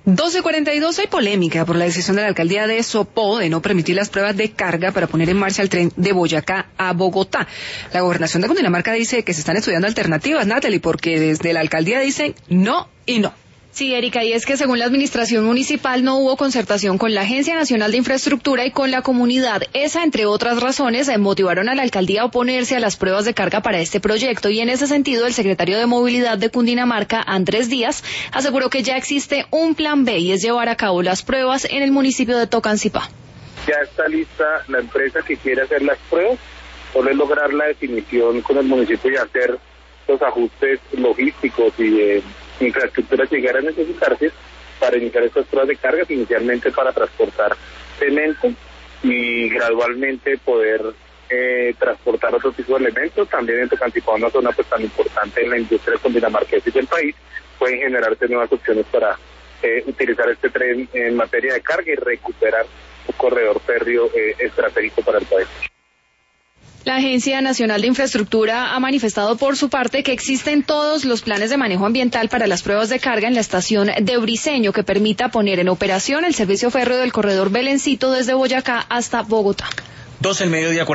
12:42, hay polémica por la decisión de la alcaldía de Sopó de no permitir las pruebas de carga para poner en marcha el tren de Boyacá a Bogotá. La gobernación de Cundinamarca dice que se están estudiando alternativas, Natalie, porque desde la alcaldía dicen no y no. Sí, Erika, y es que según la administración municipal no hubo concertación con la Agencia Nacional de Infraestructura y con la comunidad. Esa, entre otras razones, motivaron a la alcaldía a oponerse a las pruebas de carga para este proyecto, y en ese sentido el secretario de Movilidad de Cundinamarca, Andrés Díaz, aseguró que ya existe un plan B y es llevar a cabo las pruebas en el municipio de Tocancipá. Ya está lista la empresa que quiere hacer las pruebas, solo es lograr la definición con el municipio y hacer los ajustes logísticos y de infraestructura que llegar a necesitarse para iniciar estas pruebas de cargas, inicialmente para transportar cemento y gradualmente poder transportar otro tipo de elementos. También en Tocancipá, una zona pues tan importante en la industria cundinamarquense y del país, pueden generarse nuevas opciones para utilizar este tren en materia de carga y recuperar un corredor férreo estratégico para el país. La Agencia Nacional de Infraestructura ha manifestado por su parte que existen todos los planes de manejo ambiental para las pruebas de carga en la estación de Briceño que permita poner en operación el servicio férreo del corredor Belencito desde Boyacá hasta Bogotá. 12:00 PM.